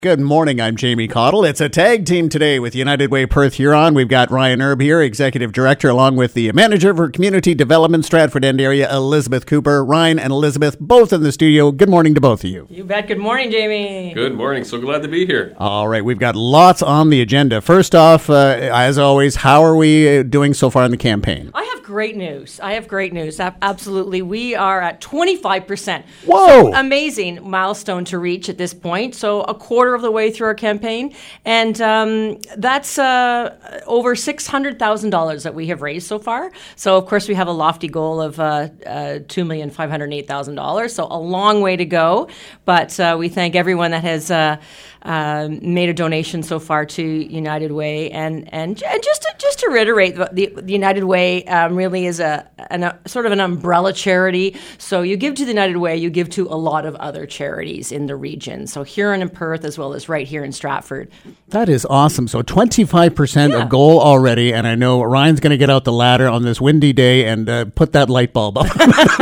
Good morning, I'm Jamie Cottle. It's a tag team today with United Way Perth Huron. We've got Ryan Erb here, Executive Director, along with the Manager for Community Development, Stratford End Area, Elizabeth Cooper. Ryan and Elizabeth, both in the studio. Good morning to both of you. You bet. Good morning, Jamie. Good morning. So glad to be here. All right, we've got lots on the agenda. First off, as always, how are we doing so far in the campaign? I have great news. Absolutely. We are at 25%. Whoa! So amazing milestone to reach at this point. So a quarter of the way through our campaign. And that's over $600,000 that we have raised so far. So, of course, we have a lofty goal of $2,508,000. So a long way to go. But we thank everyone that has made a donation so far to United Way. And just to reiterate, the United Way really is a sort of an umbrella charity. So you give to the United Way, you give to a lot of other charities in the region. So Huron and Perth, as well as right here in Stratford. That is awesome. So 25% of goal already, and I know Ryan's going to get out the ladder on this windy day and put that light bulb up.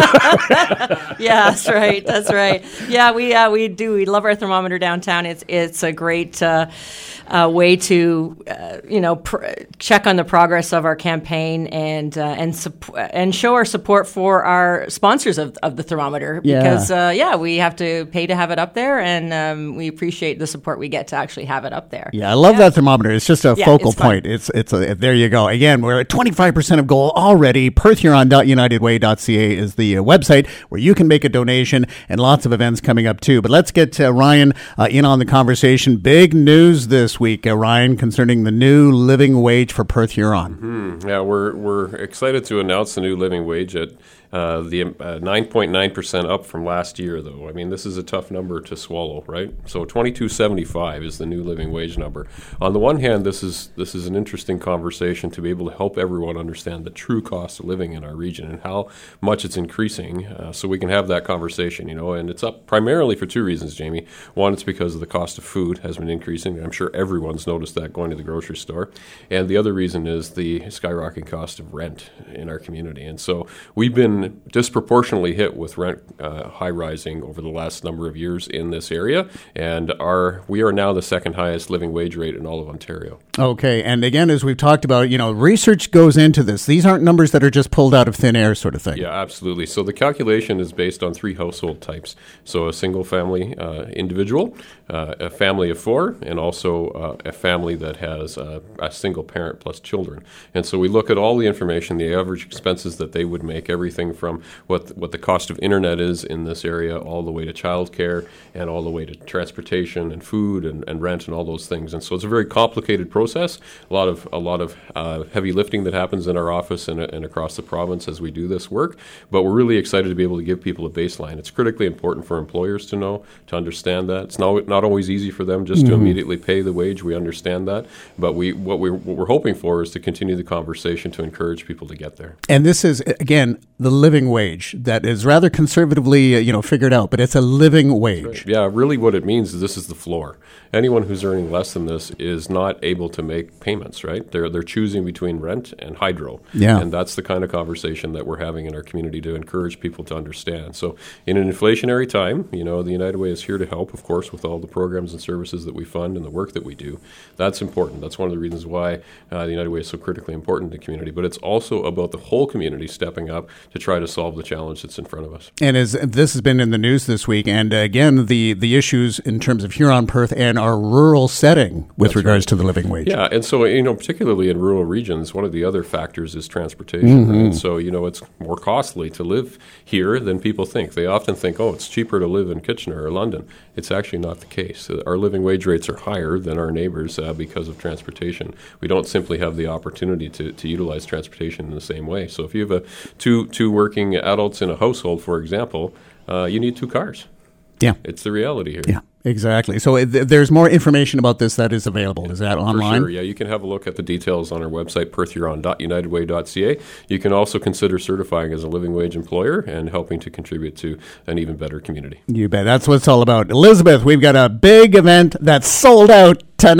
Yeah, that's right. That's right. Yeah, we do. We love our thermometer downtown. It's a great way to check on the progress of our campaign and show our support for our sponsors of the thermometer, because we have to pay to have it up there, and we appreciate the support we get to actually have it up there. Yeah, I love that thermometer. It's just a focal point. It's there you go. Again, we're at 25% of goal already. PerthHuron.UnitedWay.ca is the website where you can make a donation, and lots of events coming up too. But let's get Ryan in on the conversation. Big news this week, Ryan, concerning the new living wage for Perth Huron. Mm-hmm. Yeah, we're excited to announce the new living wage at the 9.9% up from last year, though. I mean, this is a tough number to swallow, right? So $22.75 is the new living wage number. On the one hand, this is an interesting conversation to be able to help everyone understand the true cost of living in our region and how much it's increasing, so we can have that conversation, and it's up primarily for two reasons, Jamie. One, it's because of the cost of food has been increasing. I'm sure everyone's noticed that going to the grocery store. And the other reason is the skyrocketing cost of rent in our community. And so we've been disproportionately hit with rent high rising over the last number of years in this area, and we are now the second highest living wage rate in all of Ontario. Okay, and again, as we've talked about, research goes into this. These aren't numbers that are just pulled out of thin air, sort of thing. Yeah, absolutely. So the calculation is based on three household types. So a single family individual, a family of four, and also a family that has a single parent plus children. And so we look at all the information, the average expenses that they would make, everything from what the cost of internet is in this area, all the way to childcare, and all the way to transportation and food and rent and all those things. And so it's a very complicated process. A lot of heavy lifting that happens in our office and across the province as we do this work. But we're really excited to be able to give people a baseline. It's critically important for employers to know, to understand that. It's not always easy for them just to immediately pay the wage. We understand that, but what we're hoping for is to continue the conversation to encourage people to get there. And this is, again, the living wage that is rather conservatively, figured out, but it's a living wage. Right. Yeah, really what it means is this is the floor. Anyone who's earning less than this is not able to make payments, right? They're choosing between rent and hydro. Yeah. And that's the kind of conversation that we're having in our community to encourage people to understand. So in an inflationary time, the United Way is here to help, of course, with all the programs and services that we fund and the work that we do. That's important. That's one of the reasons why the United Way is so critically important to the community. But it's also about the whole community stepping up to try to solve the challenge that's in front of us. And as this has been in the news this week, and again, the issues in terms of Huron, Perth, and our rural setting with regards to the living wage. Yeah, and so, particularly in rural regions, one of the other factors is transportation. Mm-hmm. Right? So, it's more costly to live here than people think. They often think, it's cheaper to live in Kitchener or London. It's actually not the case. Our living wage rates are higher than our neighbors because of transportation. We don't simply have the opportunity to utilize transportation in the same way. So if you have two working adults in a household, for example, you need two cars. Yeah. It's the reality here. Yeah. Exactly. So there's more information about this that is available. Is that online? For sure, yeah. You can have a look at the details on our website, perthhuron.unitedway.ca. You can also consider certifying as a living wage employer and helping to contribute to an even better community. You bet. That's what it's all about. Elizabeth, we've got a big event that's sold out tonight.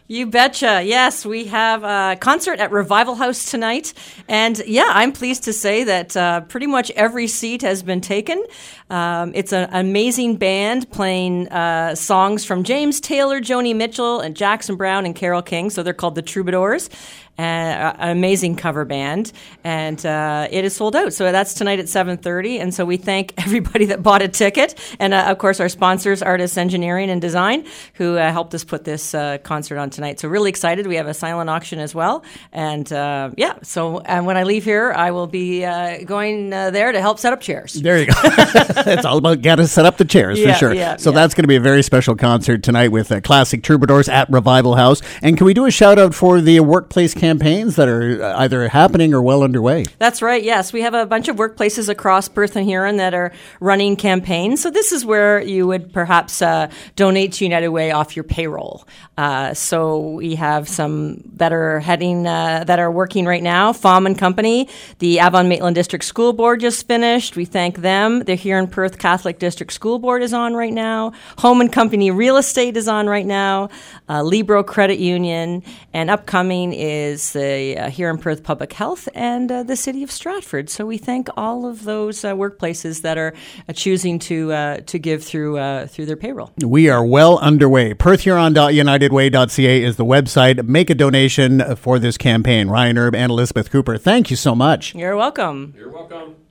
You betcha. Yes, we have a concert at Revival House tonight. And yeah, I'm pleased to say that pretty much every seat has been taken. It's an amazing band playing songs from James Taylor, Joni Mitchell, and Jackson Browne and Carole King. So they're called the Troubadours. An amazing cover band, and it is sold out. So that's tonight at 7:30. And so we thank everybody that bought a ticket, and of course our sponsors, Artists Engineering and Design, who helped us put this concert on tonight. So really excited. We have a silent auction as well, and So when I leave here, I will be going there to help set up chairs. There you go. It's all about getting to set up the chairs for sure. So that's going to be a very special concert tonight with Classic Troubadours at Revival House. And can we do a shout out for the workplace campaigns that are either happening or well underway? That's right, yes. We have a bunch of workplaces across Perth and Huron that are running campaigns. So this is where you would perhaps donate to United Way off your payroll. So we have some that are that are working right now. Fahm and Company, the Avon-Maitland District School Board just finished. We thank them. The Huron Perth Catholic District School Board is on right now. Home and Company Real Estate is on right now. Libro Credit Union, and upcoming is the Huron Perth Public Health and the City of Stratford. So we thank all of those workplaces that are choosing to give through their payroll. We are well underway. PerthHuron.UnitedWay.ca is the website. Make a donation for this campaign. Ryan Erb and Elizabeth Cooper, thank you so much. You're welcome. You're welcome.